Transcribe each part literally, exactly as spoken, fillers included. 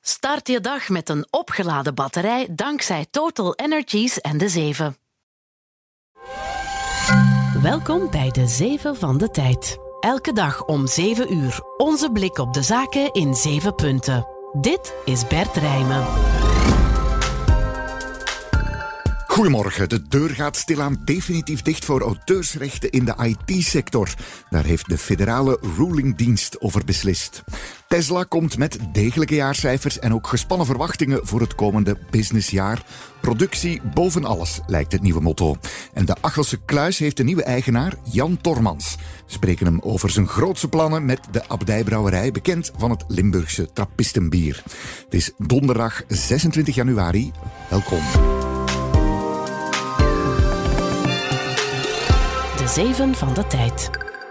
Start je dag met een opgeladen batterij dankzij Total Energies en de zeven. Welkom bij de zeven van de tijd. Elke dag om zeven uur. Onze blik op de zaken in zeven punten. Dit is Bert Rijmen. Goedemorgen. De deur gaat stilaan definitief dicht voor auteursrechten in de I T-sector. Daar heeft de federale rulingdienst over beslist. Tesla komt met degelijke jaarcijfers en ook gespannen verwachtingen voor het komende businessjaar. Productie boven alles, lijkt het nieuwe motto. En de Achelse Kluis heeft een nieuwe eigenaar, Jan Tormans. We spreken hem over zijn grootse plannen met de Abdijbrouwerij, bekend van het Limburgse Trappistenbier. Het is donderdag zesentwintig januari. Welkom. De zeven van de tijd.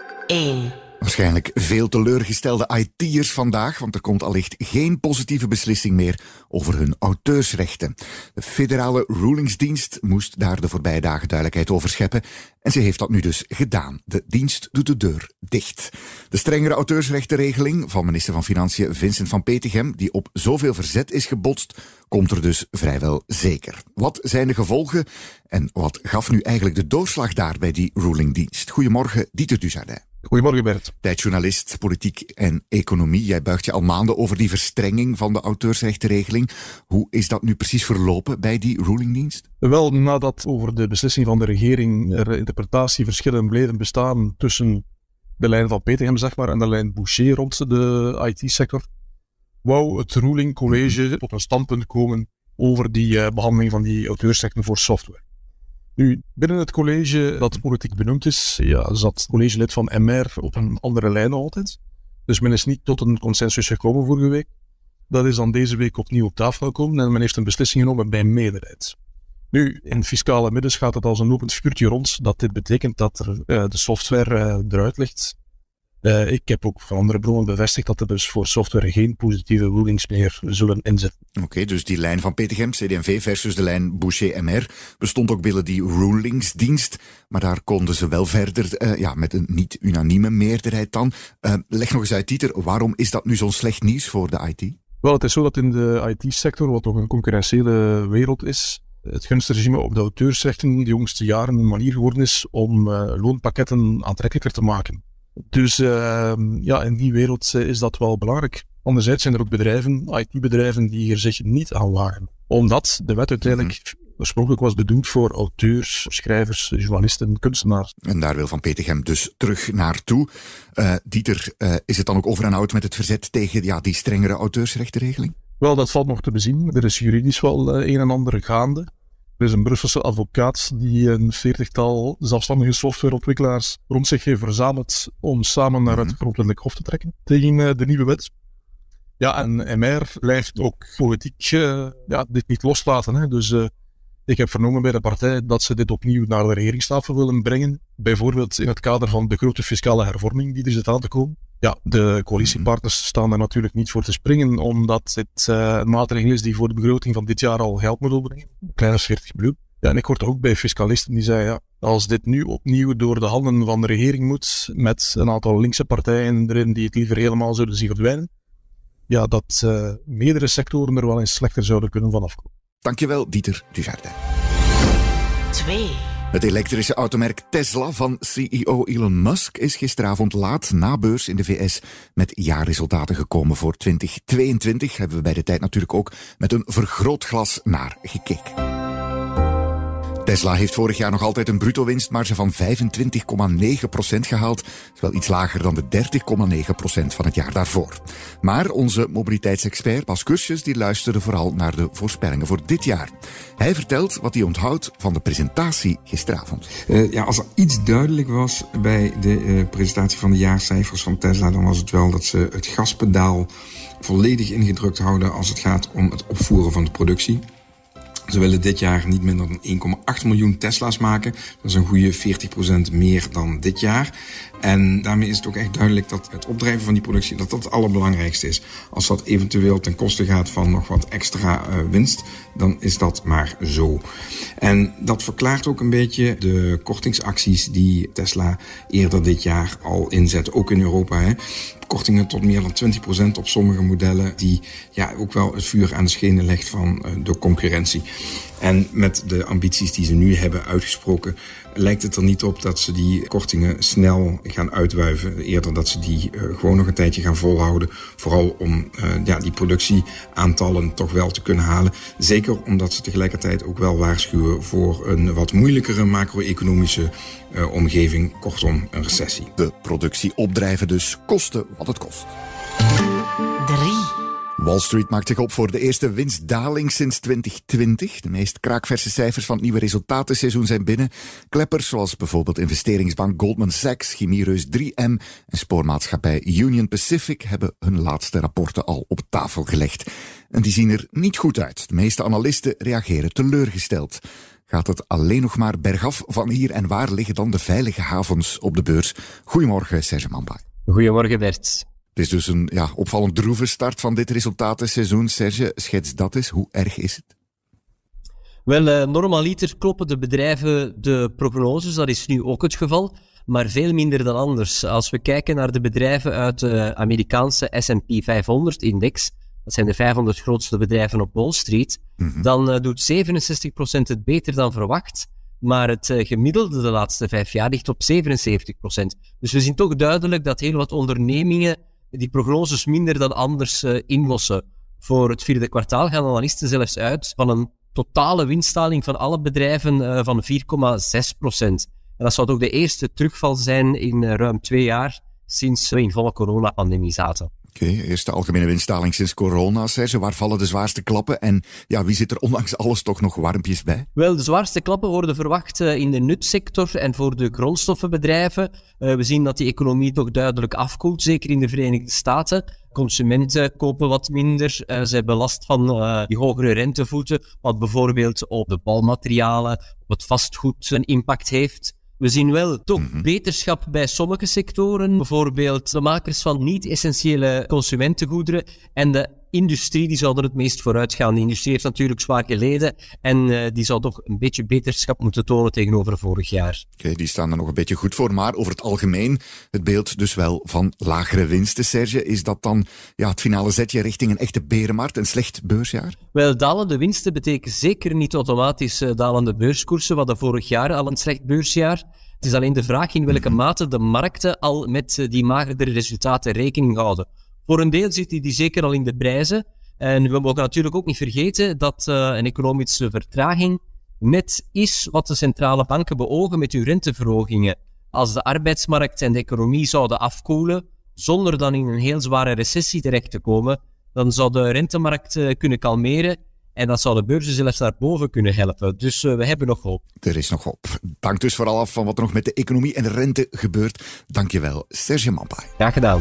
één. Waarschijnlijk veel teleurgestelde I T'ers vandaag, want er komt allicht geen positieve beslissing meer over hun auteursrechten. De federale rulingsdienst moest daar de voorbije dagen duidelijkheid over scheppen en ze heeft dat nu dus gedaan. De dienst doet de deur dicht. De strengere auteursrechtenregeling van minister van Financiën Vincent van Petegem, die op zoveel verzet is gebotst, komt er dus vrijwel zeker. Wat zijn de gevolgen en wat gaf nu eigenlijk de doorslag daar bij die rulingdienst? Goedemorgen, Dieter Dujardin. Goedemorgen Bert. Tijdjournalist, politiek en economie. Jij buigt je al maanden over die verstrenging van de auteursrechtenregeling. Hoe is dat nu precies verlopen bij die rulingdienst? Wel, nadat over de beslissing van de regering er interpretatieverschillen bleven bestaan tussen de lijn van Petegem, zeg maar, en de lijn Boucher rond de I T-sector, wou het rulingcollege tot een standpunt komen over die uh, behandeling van die auteursrechten voor software. Nu, binnen het college dat politiek benoemd is, ja, zat collegelid van M R op een andere lijn altijd. Dus men is niet tot een consensus gekomen vorige week. Dat is dan deze week opnieuw op tafel gekomen en men heeft een beslissing genomen bij meerderheid. Nu, in fiscale middens gaat het als een lopend vuurtje rond dat dit betekent dat er, uh, de software uh, eruit ligt. Uh, ik heb ook van andere bronnen bevestigd dat er dus voor software geen positieve rulings meer zullen inzetten. Oké, okay, dus die lijn van Petegem, C D M V versus de lijn Boucher M R bestond ook binnen die rulingsdienst, maar daar konden ze wel verder, uh, ja, met een niet unanieme meerderheid dan. Uh, leg nog eens uit, Dieter, waarom is dat nu zo'n slecht nieuws voor de I T? Wel, het is zo dat in de I T-sector, wat toch een concurrentiële wereld is, het gunstregime op de auteursrechten de jongste jaren een manier geworden is om uh, loonpakketten aantrekkelijker te maken. Dus uh, ja, in die wereld is dat wel belangrijk. Anderzijds zijn er ook bedrijven, I T-bedrijven, die er zich niet aan wagen. Omdat de wet uiteindelijk mm-hmm. oorspronkelijk was bedoeld voor auteurs, schrijvers, journalisten, kunstenaars. En daar wil Van Petegem dus terug naartoe. Uh, Dieter, uh, is het dan ook over en out met het verzet tegen ja, die strengere auteursrechtenregeling? Wel, dat valt nog te bezien. Er is juridisch wel uh, een en ander gaande. Er is een Brusselse advocaat die een veertigtal zelfstandige softwareontwikkelaars rond zich heeft verzameld om samen naar het grondwettelijk hof te trekken tegen uh, de nieuwe wet. Ja, en M R blijft ook politiek uh, ja, dit niet loslaten. Hè. Dus uh, ik heb vernomen bij de partij dat ze dit opnieuw naar de regeringstafel willen brengen. Bijvoorbeeld in het kader van de grote fiscale hervorming die er zit aan te komen. Ja, de coalitiepartners staan er natuurlijk niet voor te springen, omdat dit uh, een maatregel is die voor de begroting van dit jaar al geld moet opbrengen. Een kleine veertig miljoen. Ja, en ik hoorde ook bij fiscalisten die zeiden, ja, als dit nu opnieuw door de handen van de regering moet, met een aantal linkse partijen erin die het liever helemaal zouden zien verdwijnen, ja, dat uh, meerdere sectoren er wel eens slechter zouden kunnen vanaf komen. Dankjewel, Dieter Dujardin. twee. Het elektrische automerk Tesla van C E O Elon Musk is gisteravond laat na beurs in de V S met jaarresultaten gekomen voor twintig tweeëntwintig. Hebben we bij de tijd natuurlijk ook met een vergrootglas naar gekeken. Tesla heeft vorig jaar nog altijd een bruto winstmarge van vijfentwintig komma negen procent gehaald. Dat is wel iets lager dan de dertig komma negen procent van het jaar daarvoor. Maar onze mobiliteitsexpert Bas Cursius die luisterde vooral naar de voorspellingen voor dit jaar. Hij vertelt wat hij onthoudt van de presentatie gisteravond. Uh, ja, als er iets duidelijk was bij de uh, presentatie van de jaarcijfers van Tesla, dan was het wel dat ze het gaspedaal volledig ingedrukt houden als het gaat om het opvoeren van de productie. Ze willen dit jaar niet minder dan één komma acht miljoen Tesla's maken. Dat is een goede veertig procent meer dan dit jaar. En daarmee is het ook echt duidelijk dat het opdrijven van die productie, dat dat het allerbelangrijkste is. Als dat eventueel ten koste gaat van nog wat extra uh, winst, dan is dat maar zo. En dat verklaart ook een beetje de kortingsacties die Tesla eerder dit jaar al inzet, ook in Europa. Hè. Kortingen tot meer dan twintig procent op sommige modellen, die ja ook wel het vuur aan de schenen legt van uh, de concurrentie. En met de ambities die ze nu hebben uitgesproken, lijkt het er niet op dat ze die kortingen snel gaan uitwuiven. Eerder dat ze die uh, gewoon nog een tijdje gaan volhouden. Vooral om uh, ja, die productieaantallen toch wel te kunnen halen. Zeker omdat ze tegelijkertijd ook wel waarschuwen voor een wat moeilijkere macro-economische uh, omgeving. Kortom, een recessie. De productie opdrijven dus, kosten wat het kost. drie. Wall Street maakt zich op voor de eerste winstdaling sinds twintig twintig. De meest kraakverse cijfers van het nieuwe resultatenseizoen zijn binnen. Kleppers zoals bijvoorbeeld investeringsbank Goldman Sachs, chemiereus drie M en spoormaatschappij Union Pacific hebben hun laatste rapporten al op tafel gelegd. En die zien er niet goed uit. De meeste analisten reageren teleurgesteld. Gaat het alleen nog maar bergaf van hier en waar liggen dan de veilige havens op de beurs? Goedemorgen, Serge Mambai. Goedemorgen, Bert. Het is dus een ja, opvallend droeve start van dit resultatenseizoen. Serge, schets dat eens. Hoe erg is het? Wel, uh, normaliter kloppen de bedrijven de prognoses. Dat is nu ook het geval, maar veel minder dan anders. Als we kijken naar de bedrijven uit de Amerikaanse S en P vijfhonderd-index, dat zijn de vijfhonderd grootste bedrijven op Wall Street, mm-hmm. dan uh, doet zevenenzestig procent het beter dan verwacht. Maar het uh, gemiddelde de laatste vijf jaar ligt op zevenenzeventig procent. Dus we zien toch duidelijk dat heel wat ondernemingen die prognoses minder dan anders uh, inlossen. Voor het vierde kwartaal gaan analisten zelfs uit van een totale winstdaling van alle bedrijven uh, van vier komma zes procent. En dat zou toch de eerste terugval zijn in uh, ruim twee jaar sinds we in volle coronapandemie zaten. Oké, okay, eerste algemene winstdaling sinds corona, Serge. Waar vallen de zwaarste klappen en ja, wie zit er ondanks alles toch nog warmpjes bij? Wel, de zwaarste klappen worden verwacht uh, in de nutsector en voor de grondstoffenbedrijven. Uh, we zien dat die economie toch duidelijk afkoelt, zeker in de Verenigde Staten. Consumenten kopen wat minder, uh, ze hebben last van uh, die hogere rentevoeten, wat bijvoorbeeld op de bouwmaterialen, op het vastgoed een impact heeft. We zien wel toch mm-hmm. beterschap bij sommige sectoren, bijvoorbeeld de makers van niet-essentiële consumentengoederen en de industrie, die zouden het meest vooruit gaan. De industrie heeft natuurlijk zwaar geleden en uh, die zou toch een beetje beterschap moeten tonen tegenover vorig jaar. Oké, okay, die staan er nog een beetje goed voor, maar over het algemeen het beeld dus wel van lagere winsten, Serge. Is dat dan ja, het finale zetje richting een echte berenmarkt, een slecht beursjaar? Wel, dalende winsten betekent zeker niet automatisch uh, dalende beurskoersen. We hadden vorig jaar al een slecht beursjaar. Het is alleen de vraag in welke mate de markten al met uh, die magerdere resultaten rekening houden. Voor een deel zitten die zeker al in de prijzen. En we mogen natuurlijk ook niet vergeten dat uh, een economische vertraging net is wat de centrale banken beogen met hun renteverhogingen. Als de arbeidsmarkt en de economie zouden afkoelen, zonder dan in een heel zware recessie terecht te komen, dan zou de rentemarkt uh, kunnen kalmeren en dat zou de beurzen zelfs naar boven kunnen helpen. Dus uh, we hebben nog hoop. Er is nog hoop. Dank dus vooral af van wat er nog met de economie en de rente gebeurt. Dank je wel, Serge Mambai. Graag gedaan.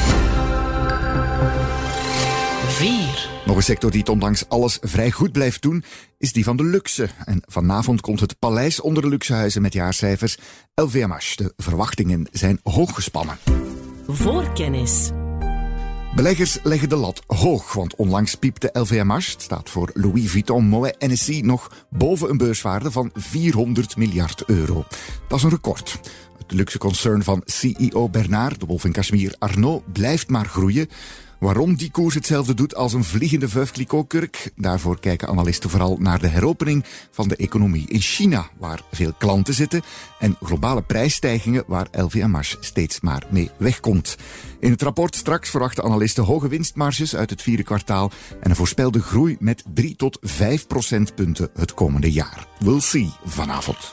vier. Nog een sector die het ondanks alles vrij goed blijft doen, is die van de luxe. En vanavond komt het paleis onder de luxehuizen met jaarcijfers. L V M H, de verwachtingen zijn hoog gespannen. Voorkennis. Beleggers leggen de lat hoog, want onlangs piepte L V M H, het staat voor Louis Vuitton Moet Hennessy, nog boven een beurswaarde van vierhonderd miljard euro. Dat is een record. Het luxe concern van C E O Bernard, de wolf in Kashmir Arnault, blijft maar groeien. Waarom die koers hetzelfde doet als een vliegende Veuve Clicquot-kurk? Daarvoor kijken analisten vooral naar de heropening van de economie in China, waar veel klanten zitten, en globale prijsstijgingen waar L V M H steeds maar mee wegkomt. In het rapport straks verwachten analisten hoge winstmarges uit het vierde kwartaal en een voorspelde groei met drie tot vijf procentpunten het komende jaar. We'll see vanavond.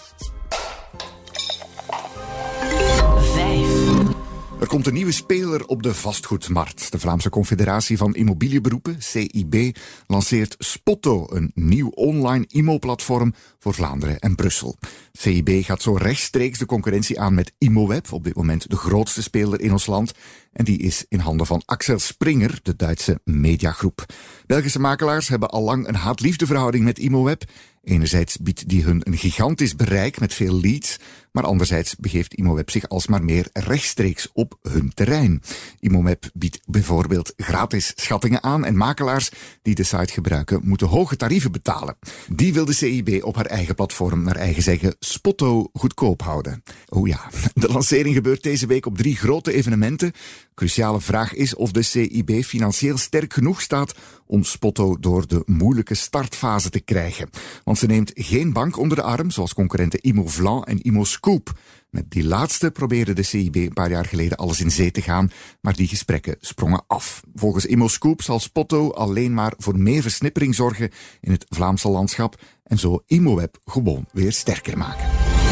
Er komt een nieuwe speler op de vastgoedmarkt. De Vlaamse Confederatie van Immobilieberoepen, C I B, lanceert Spotto, een nieuw online I M O-platform voor Vlaanderen en Brussel. C I B gaat zo rechtstreeks de concurrentie aan met Immoweb, op dit moment de grootste speler in ons land. En die is in handen van Axel Springer, de Duitse mediagroep. Belgische makelaars hebben al lang een haat-liefdeverhouding met Immoweb. Enerzijds biedt die hun een gigantisch bereik met veel leads, maar anderzijds begeeft Immoweb zich alsmaar meer rechtstreeks op hun terrein. Immoweb biedt bijvoorbeeld gratis schattingen aan en makelaars die de site gebruiken moeten hoge tarieven betalen. Die wil de C I B op haar eigen platform naar eigen zeggen Spotto goedkoop houden. O ja, de lancering gebeurt deze week op drie grote evenementen. Cruciale vraag is of de C I B financieel sterk genoeg staat om Spotto door de moeilijke startfase te krijgen. Want ze neemt geen bank onder de arm, zoals concurrenten Immovlant en Immoscoop. Met die laatste probeerde de C I B een paar jaar geleden alles in zee te gaan, maar die gesprekken sprongen af. Volgens Immoscoop zal Spotto alleen maar voor meer versnippering zorgen in het Vlaamse landschap en zo Immoweb gewoon weer sterker maken.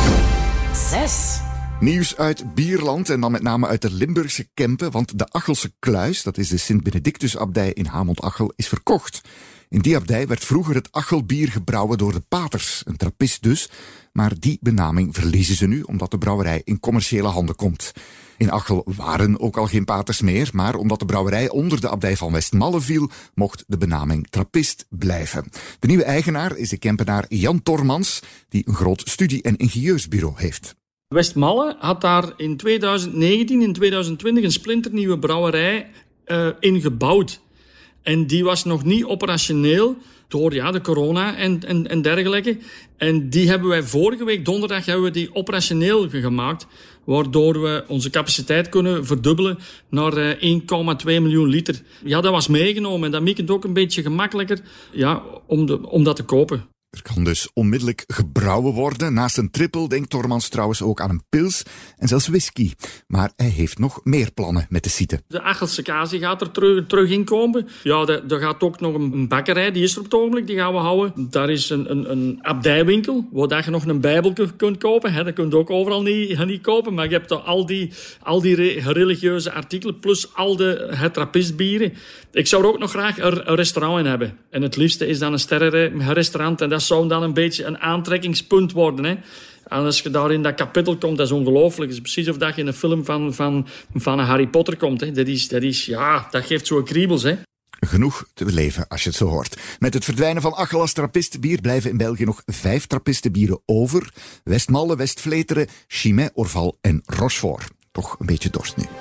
zes. Nieuws uit Bierland en dan met name uit de Limburgse Kempen, want de Achelse Kluis, dat is de Sint-Benedictus-abdij in Hamont-Achel, is verkocht. In die abdij werd vroeger het Achelbier gebrouwen door de paters, een trappist dus, maar die benaming verliezen ze nu omdat de brouwerij in commerciële handen komt. In Achel waren ook al geen paters meer, maar omdat de brouwerij onder de abdij van Westmalle viel, mocht de benaming trappist blijven. De nieuwe eigenaar is de Kempenaar Jan Tormans, die een groot studie- en ingenieursbureau heeft. Westmalle had daar in twintig negentien en twintig twintig een splinternieuwe brouwerij uh, ingebouwd. En die was nog niet operationeel door ja, de corona en, en, en dergelijke. En die hebben wij vorige week donderdag hebben we die operationeel gemaakt, waardoor we onze capaciteit kunnen verdubbelen naar uh, één komma twee miljoen liter. Ja, dat was meegenomen en dat maakt het ook een beetje gemakkelijker ja, om, de, om dat te kopen. Er kan dus onmiddellijk gebrouwen worden. Naast een trippel denkt Tormans trouwens ook aan een pils en zelfs whisky. Maar hij heeft nog meer plannen met de site. De Achelse kaas die gaat er terug, terug in komen. Ja, er gaat ook nog een bakkerij, die is er op het ogenblik, die gaan we houden. Daar is een, een, een abdijwinkel, waar je nog een bijbel kunt kopen. He, dat kun je ook overal niet, niet kopen, maar je hebt al die, al die religieuze artikelen, plus al de het trappistbieren. Ik zou er ook nog graag een, een restaurant in hebben. En het liefste is dan een sterrenrestaurant en dat zou dan een beetje een aantrekkingspunt worden. Hè. En als je daar in dat kapitel komt, dat is ongelooflijk. Het is precies of dat je in een film van, van, van een Harry Potter komt. Hè. Dat is, dat is, ja, dat geeft zo'n kriebels, hè. Genoeg te beleven als je het zo hoort. Met het verdwijnen van Achel als trappistenbier blijven in België nog vijf trappistenbieren over. Westmalle, Westvleteren, Chimay, Orval en Rochefort. Toch een beetje dorst nu.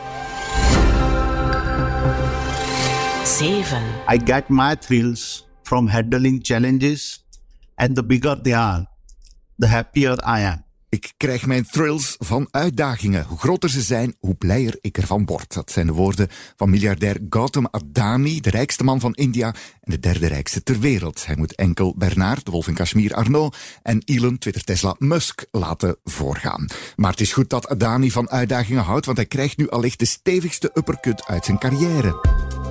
zeven. I get my thrills from handling challenges, and the bigger they are, the happier I am. Ik krijg mijn thrills van uitdagingen. Hoe groter ze zijn, hoe blijer ik ervan word. Dat zijn de woorden van miljardair Gautam Adani, de rijkste man van India en de derde rijkste ter wereld. Hij moet enkel Bernard, de wolf in Kashmir Arnault en Elon, Twitter Tesla Musk laten voorgaan. Maar het is goed dat Adani van uitdagingen houdt, want hij krijgt nu allicht de stevigste uppercut uit zijn carrière.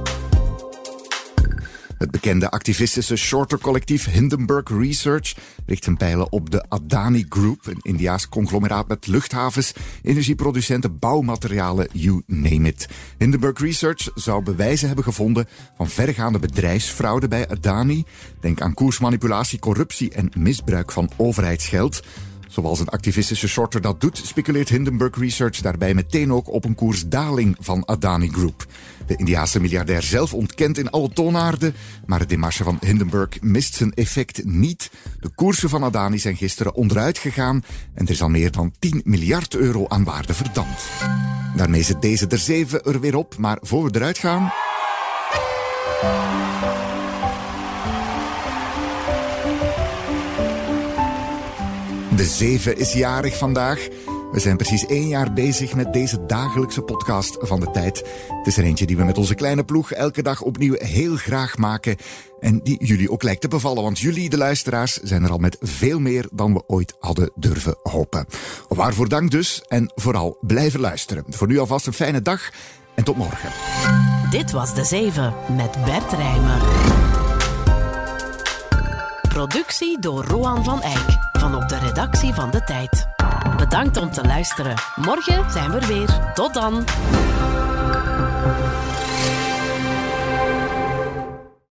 Het bekende activistische shorter-collectief Hindenburg Research richt zijn pijlen op de Adani Group, een Indiaas conglomeraat met luchthavens, energieproducenten, bouwmaterialen, you name it. Hindenburg Research zou bewijzen hebben gevonden van vergaande bedrijfsfraude bij Adani. Denk aan koersmanipulatie, corruptie en misbruik van overheidsgeld. Zoals een activistische shorter dat doet, speculeert Hindenburg Research daarbij meteen ook op een koersdaling van Adani Group. De Indiase miljardair zelf ontkent in alle toonaarden, maar het demarche van Hindenburg mist zijn effect niet. De koersen van Adani zijn gisteren onderuit gegaan en er is al meer dan tien miljard euro aan waarde verdampt. Daarmee zit deze er zeven er weer op, maar voor we eruit gaan... De zeven is jarig vandaag. We zijn precies één jaar bezig met deze dagelijkse podcast van de tijd. Het is er eentje die we met onze kleine ploeg elke dag opnieuw heel graag maken. En die jullie ook lijkt te bevallen. Want jullie, de luisteraars, zijn er al met veel meer dan we ooit hadden durven hopen. Waarvoor dank dus. En vooral blijven luisteren. Voor nu alvast een fijne dag. En tot morgen. Dit was De Zeven met Bert Rijmen. Productie door Roan van Eyck. Van op de redactie van De Tijd. Bedankt om te luisteren. Morgen zijn we er weer. Tot dan.